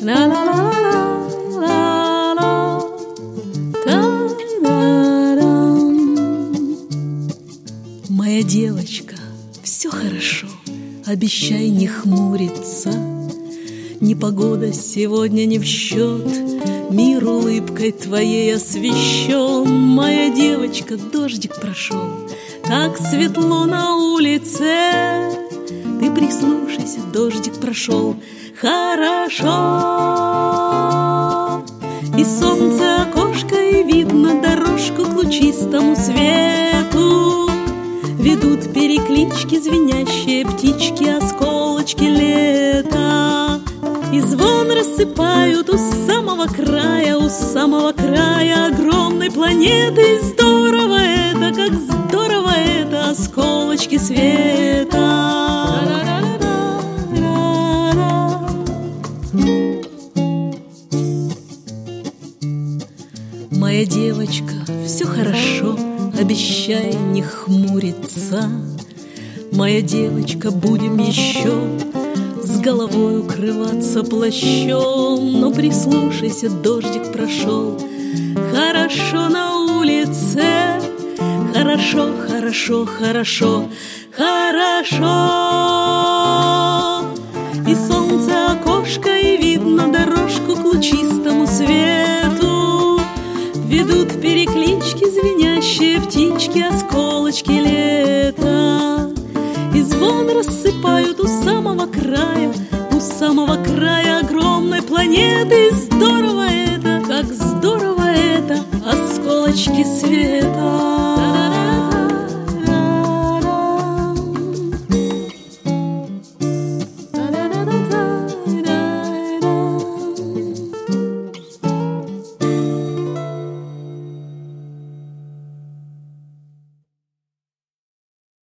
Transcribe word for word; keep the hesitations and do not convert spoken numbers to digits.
ла-ла-ла-ла-ла-ла, та-да-дам. Моя девочка, все хорошо, обещай не хмуриться. Непогода сегодня не в счет, мир улыбкой твоей освещен. Моя девочка, дождик прошел, так светло на улице. Ты прислушайся, дождик прошел, хорошо. И солнце окошко, и видно дорожку к лучистому свету. Ведут переклички звенящие птички, осколочки лета. И звон рассыпают у самого края, у самого края огромной планеты. Здорово это, как здорово это, осколочки света. Моя девочка, все хорошо, обещай не хмуриться. Моя девочка, будем еще с головой укрываться плащом. Но прислушайся, дождик прошел, хорошо на улице. Хорошо, хорошо, хорошо, хорошо. И солнце окошко, и видно дорожку к лучистому свету. Ведут переклички звенящие птички, осколочки лета. И звон рассыпают у самого края, у самого края огромной планеты. Здорово это, как здорово это, осколочки света.